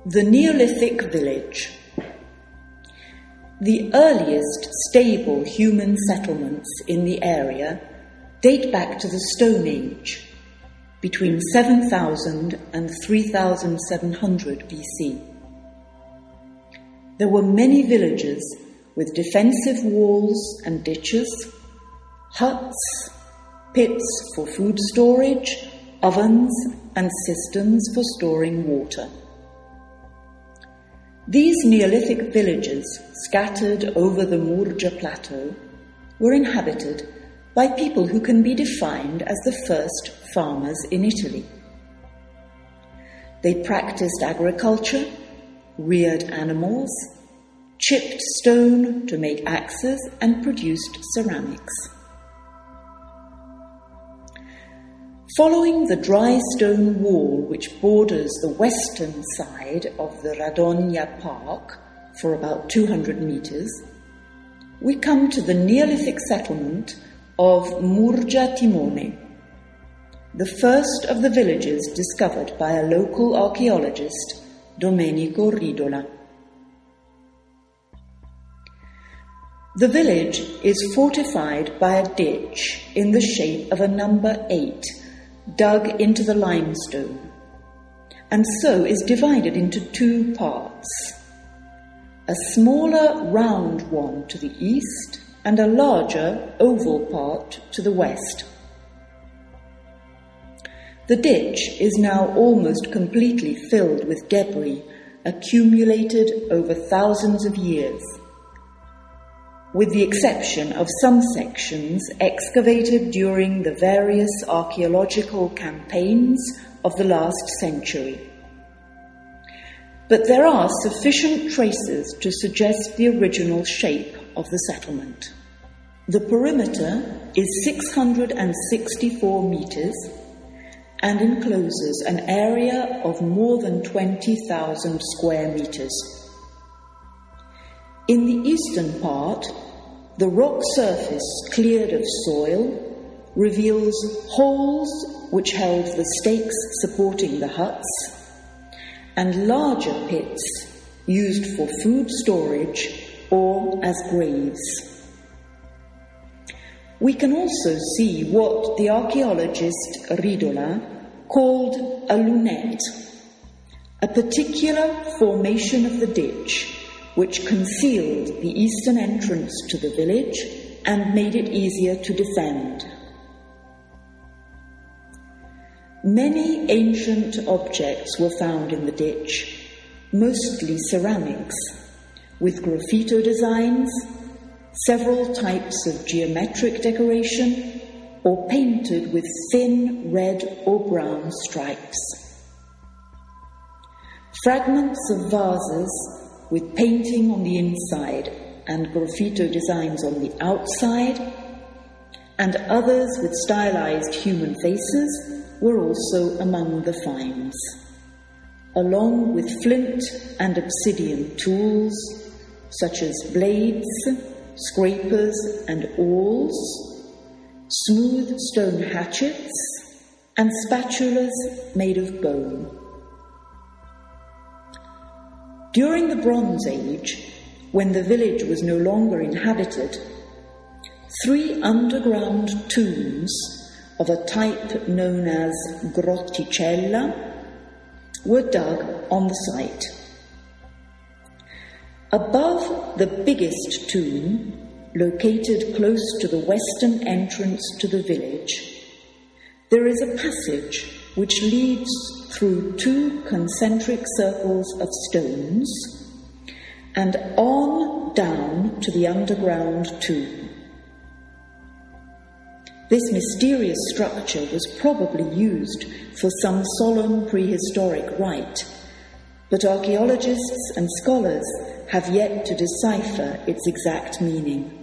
The Neolithic Village. The earliest stable human settlements in the area date back to the Stone Age, between 7000 and 3700 BC. There were many villages with defensive walls and ditches, huts, pits for food storage, ovens, and cisterns for storing water. These Neolithic villages, scattered over the Murgia Plateau, were inhabited by people who can be defined as the first farmers in Italy. They practiced agriculture, reared animals, chipped stone to make axes, and produced ceramics. Following the dry stone wall which borders the western side of the Radogna Park for about 200 meters, we come to the Neolithic settlement of Murgia Timone, the first of the villages discovered by a local archaeologist, Domenico Ridola. The village is fortified by a ditch in the shape of a number 8, dug into the limestone, and so is divided into 2 parts, a smaller round one to the east and a larger oval part to the west. The ditch is now almost completely filled with debris accumulated over thousands of years, with the exception of some sections excavated during the various archaeological campaigns of the last century. But there are sufficient traces to suggest the original shape of the settlement. The perimeter is 664 meters and encloses an area of more than 20,000 square meters. In the eastern part, the rock surface cleared of soil reveals holes which held the stakes supporting the huts and larger pits used for food storage or as graves. We can also see what the archaeologist Ridola called a lunette, a particular formation of the ditch which concealed the eastern entrance to the village and made it easier to defend. Many ancient objects were found in the ditch, mostly ceramics, with graffito designs, several types of geometric decoration, or painted with thin red or brown stripes. Fragments of vases with painting on the inside and graffito designs on the outside, and others with stylized human faces were also among the finds, along with flint and obsidian tools such as blades, scrapers and awls, smooth stone hatchets, and spatulas made of bone. During the Bronze Age, when the village was no longer inhabited, 3 underground tombs of a type known as grotticella were dug on the site. Above the biggest tomb, located close to the western entrance to the village, there is a passage which leads through 2 concentric circles of stones and on down to the underground tomb. This mysterious structure was probably used for some solemn prehistoric rite, but archaeologists and scholars have yet to decipher its exact meaning.